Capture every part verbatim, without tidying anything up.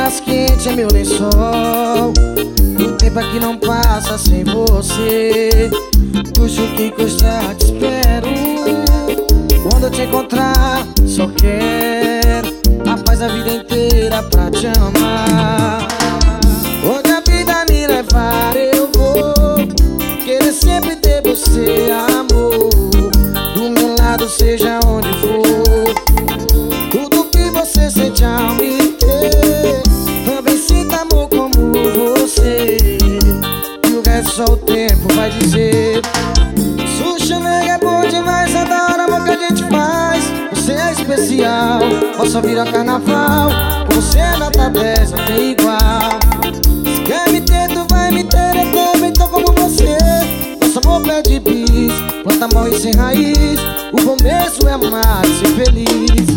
abraço quente é meu lençol. O tempo aqui não passa sem você. Custa o que custar, te espero. Quando eu te encontrar, só quero a paz a vida inteira pra te amar. Onde a vida me levar eu vou querer sempre ter você, amor. Do meu lado, seja onde for. Tudo que você sente ao me ter, também sinta amor como você. E o resto só o tempo vai dizer. Xuxa Mega é bom demais, adoro o amor que a gente faz. Você é especial, posso vir ao carnaval. Com você é nota dez, não tem igual. Se quer me ter, tu vai me ter, eu também tô como você. Nosso amor pede bis, planta morre sem raiz. O bom mesmo é amar e ser feliz.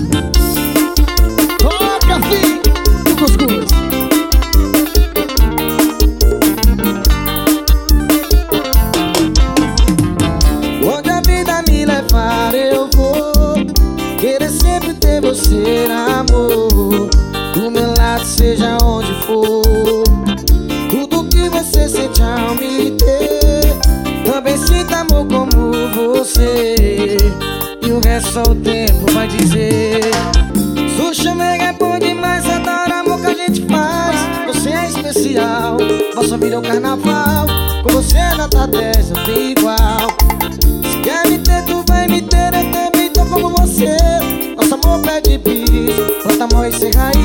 Toca, filho, do cuscuz. Onde a vida me levar eu vou querer sempre ter você, amor. Do meu lado, seja onde for. Tudo que você sente ao me ter, também sinta amor como você. E o resto só o tempo vai dizer. Xuxa Mega é bom demais, adoro o amor que a gente faz. Você é especial, posso vir ao carnaval. Com você é nota dez, não tem igual. Se quer me ter, tu vai me ter, eu também tô como você. Nosso amor pede bis, planta morre sem raiz.